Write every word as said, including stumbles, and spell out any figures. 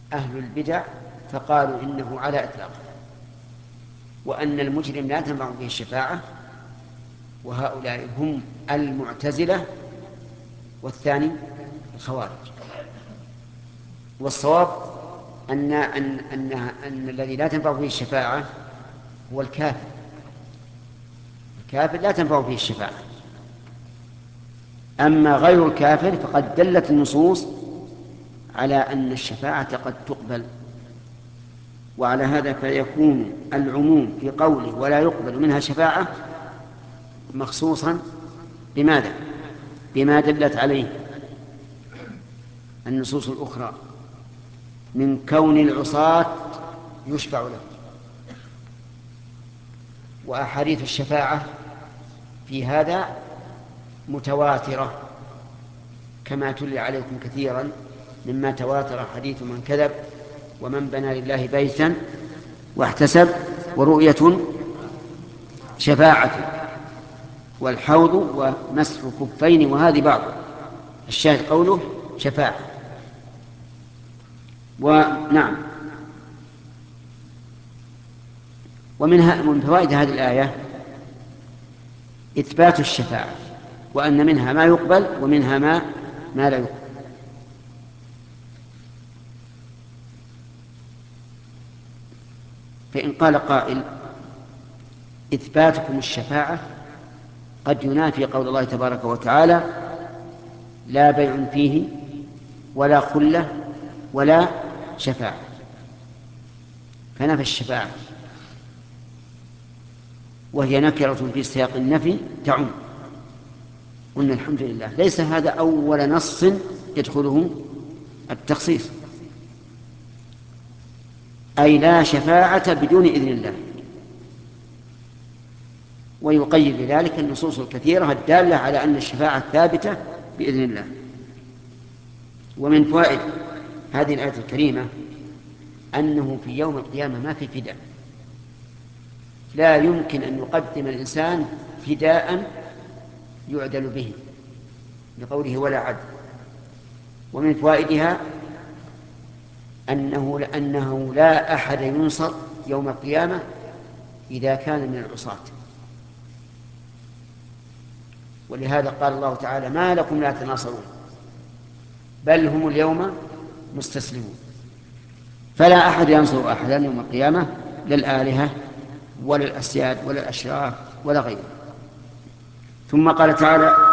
أهل البدع فقالوا إنه على إطلاقه، وأن المجرم لا تنفع به الشفاعة، وهؤلاء هم المعتزلة والثاني الخوارج. والصواب أن, أن, أن, أن الذي لا تنفع به الشفاعة هو الكافر. الكافر لا تنفع به الشفاعة. أما غير الكافر فقد دلت النصوص على أن الشفاعة قد تقبل، وعلى هذا فيكون العموم في قوله ولا يقبل منها شفاعة مخصوصا بماذا؟ بما دلت عليه النصوص الأخرى من كون العصاة يشفع له. وأحاديث الشفاعة في هذا متواترة كما تلي عليكم كثيرا، مما تواتر حديث من كذب ومن بنى لله بيتا واحتسب، ورؤية شفاعة، والحوض ومسح كفين، وهذه بعض الشاهد قوله شفاعة. ونعم، ومنها من فوائد هذه الآية إثبات الشفاعة، وأن منها ما يقبل ومنها ما ما لا يقبل. فإن قال قائل إثباتكم الشفاعة قد ينافي قول الله تبارك وتعالى لا بيع فيه ولا خلة ولا شفاعة، فنفى الشفاعة وهي نكرة في سياق النفي تعم. قلنا الحمد لله، ليس هذا أول نص يدخله التخصيص، أي لا شفاعة بدون إذن الله. ويقيد بذلك النصوص الكثيرة الدالة على أن الشفاعة ثابتة بإذن الله. ومن فوائد هذه الآية الكريمة أنه في يوم القيامة ما في فداء، لا يمكن أن يقدم الإنسان فداء يعدل به لقوله ولا عدل. ومن فوائدها أنه لأنه لا أحد ينصر يوم القيامة إذا كان من العصاة، ولهذا قال الله تعالى ما لكم لا تناصرون بل هم اليوم مستسلمون. فلا أحد ينصر أحدا يوم القيامة، لا الآلهة ولا الأسياد ولا الأشراف ولا غيره. ثم قال تعالى